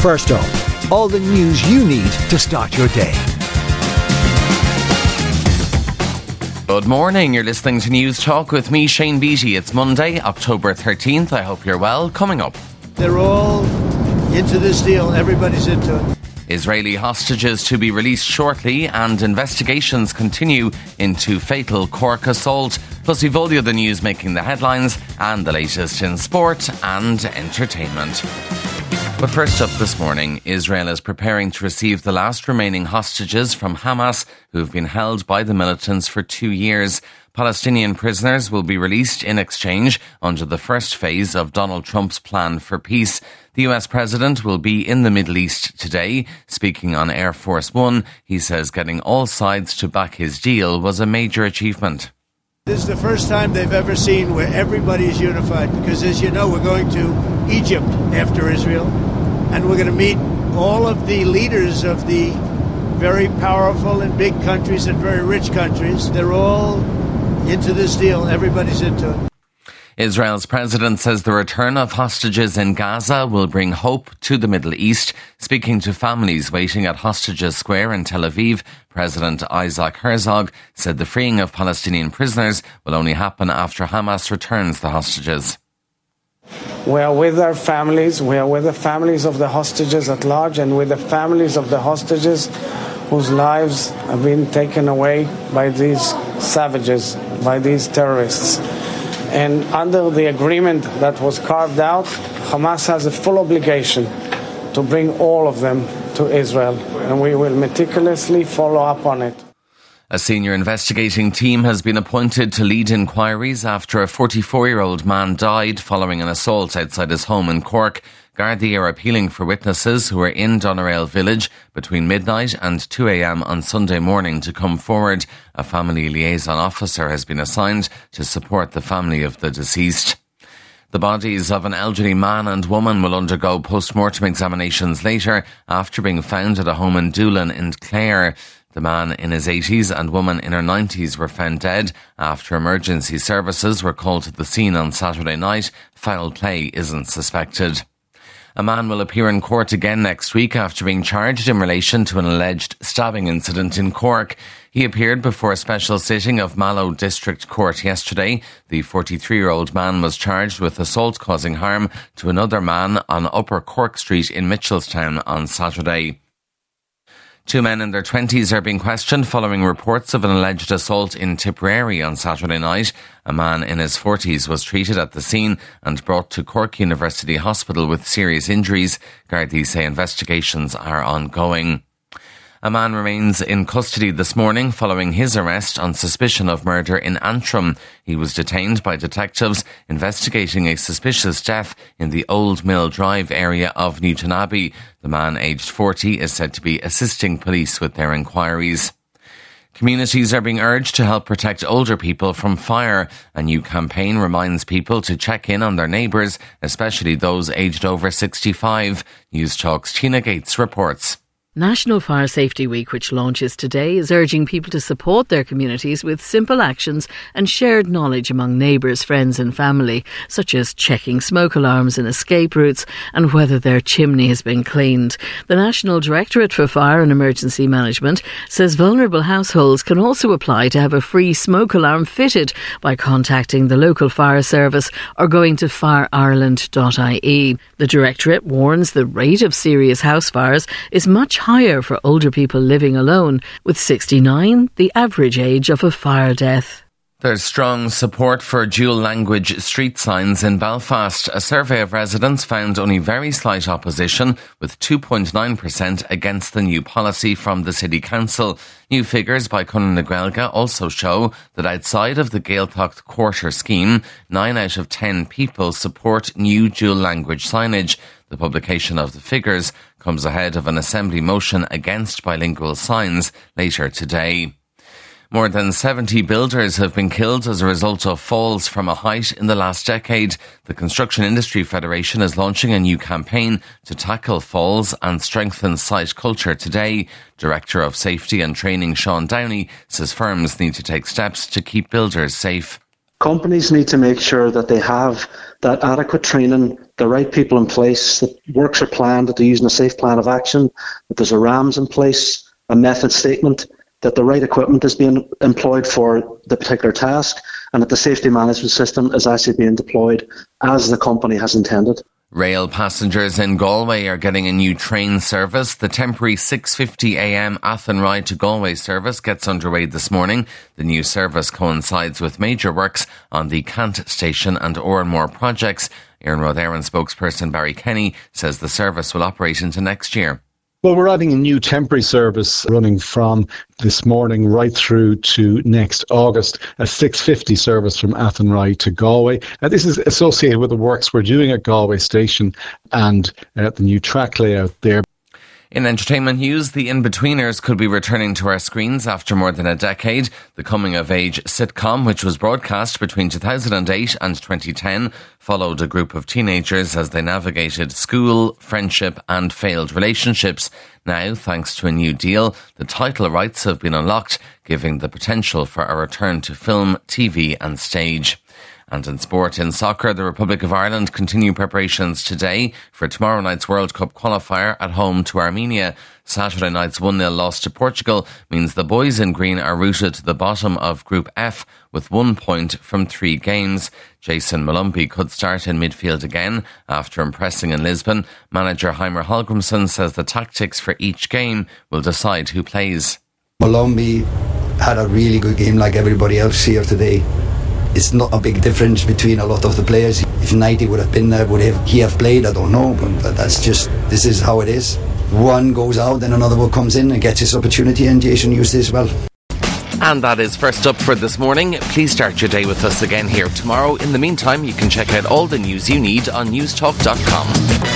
First up, all the news you need to start your day. Good morning, you're listening to News Talk with me, Shane Beattie. It's Monday, October 13th. I hope you're well. Coming up. They're all into this deal. Everybody's into it. Israeli hostages to be released shortly, and investigations continue into fatal Cork assault. Plus, we've all the other news making the headlines and the latest in sport and entertainment. But first up this morning, Israel is preparing to receive the last remaining hostages from Hamas who've been held by the militants for 2 years. Palestinian prisoners will be released in exchange under the first phase of Donald Trump's plan for peace. The US president will be in the Middle East today. Speaking on Air Force One, he says getting all sides to back his deal was a major achievement. This is the first time they've ever seen where everybody is unified because, as you know, we're going to Egypt after Israel, and we're going to meet all of the leaders of the very powerful and big countries and very rich countries. They're all into this deal. Everybody's into it. Israel's president says the return of hostages in Gaza will bring hope to the Middle East. Speaking to families waiting at Hostages Square in Tel Aviv, President Isaac Herzog said the freeing of Palestinian prisoners will only happen after Hamas returns the hostages. We are with our families. We are with the families of the hostages at large and with the families of the hostages whose lives have been taken away by these savages, by these terrorists. And under the agreement that was carved out, Hamas has a full obligation to bring all of them to Israel, and we will meticulously follow up on it. A senior investigating team has been appointed to lead inquiries after a 44-year-old man died following an assault outside his home in Cork. Gardaí are appealing for witnesses who were in Doneraile village between midnight and 2 a.m. on Sunday morning to come forward. A family liaison officer has been assigned to support the family of the deceased. The bodies of an elderly man and woman will undergo post-mortem examinations later after being found at a home in Doolin in Clare. The man in his 80s and woman in her 90s were found dead after emergency services were called to the scene on Saturday night. Foul play isn't suspected. A man will appear in court again next week after being charged in relation to an alleged stabbing incident in Cork. He appeared before a special sitting of Mallow District Court yesterday. The 43-year-old man was charged with assault causing harm to another man on Upper Cork Street in Mitchelstown on Saturday. 2 men in their 20s are being questioned following reports of an alleged assault in Tipperary on Saturday night. A man in his 40s was treated at the scene and brought to Cork University Hospital with serious injuries. Gardaí say investigations are ongoing. A man remains in custody this morning following his arrest on suspicion of murder in Antrim. He was detained by detectives investigating a suspicious death in the Old Mill Drive area of Newtonabbey. The man, aged 40, is said to be assisting police with their inquiries. Communities are being urged to help protect older people from fire. A new campaign reminds people to check in on their neighbours, especially those aged over 65. News Talk's Tina Gates reports. National Fire Safety Week, which launches today, is urging people to support their communities with simple actions and shared knowledge among neighbours, friends and family, such as checking smoke alarms and escape routes and whether their chimney has been cleaned. The National Directorate for Fire and Emergency Management says vulnerable households can also apply to have a free smoke alarm fitted by contacting the local fire service or going to fireireland.ie. The Directorate warns the rate of serious house fires is much higher for older people living alone, with 69 the average age of a fire death. There's strong support for dual language street signs in Belfast. A survey of residents found only very slight opposition, with 2.9% against the new policy from the City Council. New figures by Conor na Gaeilge also show that outside of the Gaeltacht Quarter scheme, 9 out of 10 people support new dual language signage. The publication of the figures comes ahead of an Assembly motion against bilingual signs later today. More than 70 builders have been killed as a result of falls from a height in the last decade. The Construction Industry Federation is launching a new campaign to tackle falls and strengthen site culture today. Director of Safety and Training Sean Downey says firms need to take steps to keep builders safe. Companies need to make sure that they have that adequate training, the right people in place, that works are planned, that they're using a safe plan of action, that there's a RAMS in place, a method statement, that the right equipment is being employed for the particular task, and that the safety management system is actually being deployed as the company has intended. Rail passengers in Galway are getting a new train service. The temporary 6:50am Athenry to Galway service gets underway this morning. The new service coincides with major works on the Cant station and Oranmore projects. Iarnród Éireann spokesperson Barry Kenny says the service will operate into next year. Well, we're adding a new temporary service running from this morning right through to next August, a 6:50 service from Athenry to Galway. This is associated with the works we're doing at Galway Station and the new track layout there. In entertainment news, The In-Betweeners could be returning to our screens after more than a decade. The coming-of-age sitcom, which was broadcast between 2008 and 2010, followed a group of teenagers as they navigated school, friendship and failed relationships. Now, thanks to a new deal, the title rights have been unlocked, giving the potential for a return to film, TV and stage. And in sport, in soccer, the Republic of Ireland continue preparations today for tomorrow night's World Cup qualifier at home to Armenia. Saturday night's 1-0 loss to Portugal means the boys in green are rooted to the bottom of Group F with 1 point from 3 games. Jason Malumbi could start in midfield again after impressing in Lisbon. Manager Heimer Hallgrimsson says the tactics for each game will decide who plays. Malumbi had a really good game like everybody else here today. It's not a big difference between a lot of the players. If 90 would have been there, would he have played? I don't know, but this is how it is. One goes out, then another one comes in and gets his opportunity, and Jason used it as well. And that is First Up for this morning. Please start your day with us again here tomorrow. In the meantime, you can check out all the news you need on newstalk.com.